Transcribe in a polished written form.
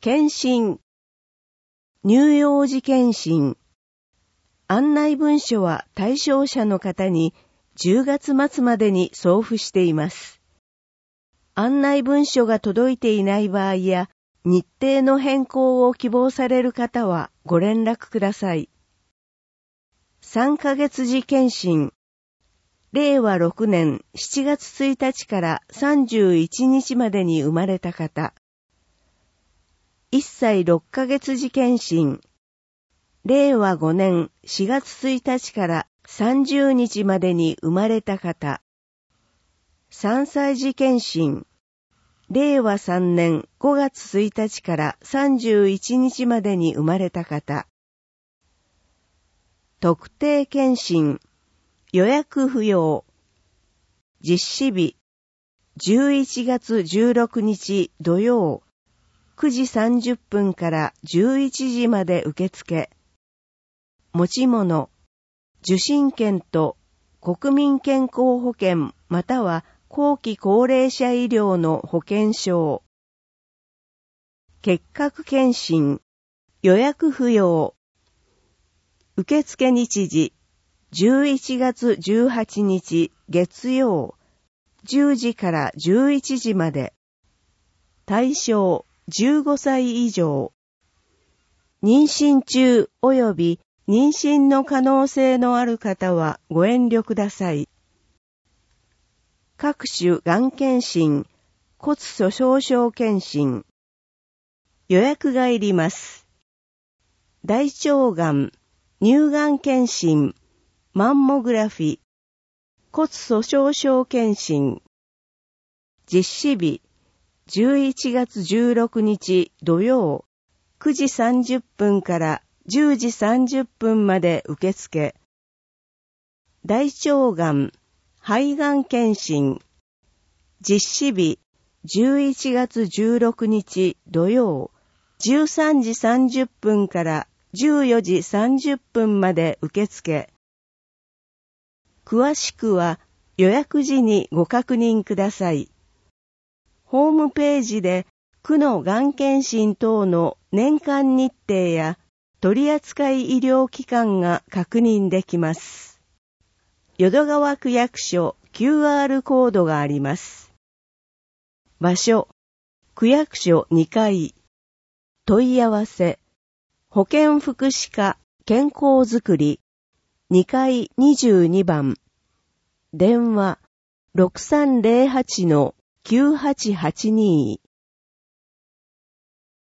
検診。乳幼児検診。案内文書は対象者の方に10月末までに送付しています。案内文書が届いていない場合や、日程の変更を希望される方はご連絡ください。3ヶ月時検診。令和6年7月1日から31日までに生まれた方。1歳6ヶ月時検診。令和5年4月1日から30日までに生まれた方。3歳児検診。令和3年5月1日から31日までに生まれた方。特定検診。予約不要。実施日。11月16日土曜。9時30分から11時まで受付。持ち物。受診券と国民健康保険または後期高齢者医療の保険証。結核検診。予約不要。受付日時。11月18日月曜。10時から11時まで。対象15歳以上。妊娠中及び妊娠の可能性のある方はご遠慮ください。各種がん検診、骨粗鬆症検診。予約がいります。大腸がん、乳がん検診、マンモグラフィ、骨粗鬆症検診。実施日、11月16日土曜、9時30分から10時30分まで受付。大腸がん、肺がん検診。実施日、11月16日土曜、13時30分から14時30分まで受付。詳しくは予約時にご確認ください。ホームページで区のがん検診等の年間日程や取扱医療機関が確認できます。淀川区役所 QR コードがあります。場所、区役所2階。問い合わせ、保健福祉課健康づくり2階22番。電話 6308-9882